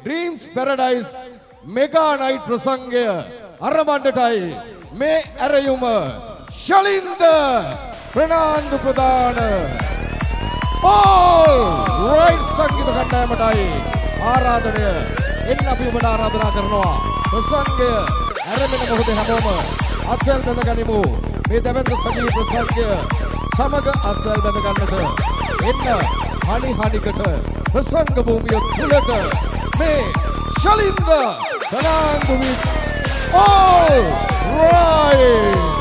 Dreams Paradise Mega Night ප්‍රසංගය අරඹන්නටයි මේ ඇරයුම ශලින්ද ප්‍රනාන්දු ප්‍රදාන all right සංගීත කණ්ඩායමටයි ආරාධනය එන්න අපි ඔබට ආරාධනා කරනවා ප්‍රසංගය ඇරඹෙන මොහොතේ හැමෝම අත්වැල් බඳ ගනිමු මේ දැවැන්ත සජීවී ප්‍රසංගය සමග අත්වැල් බඳ ගන්නට එන්න හනි හනිකට ප්‍රසංග භූමිය තුලට මේ ශලින්ද ප්‍රනාන්දු with all right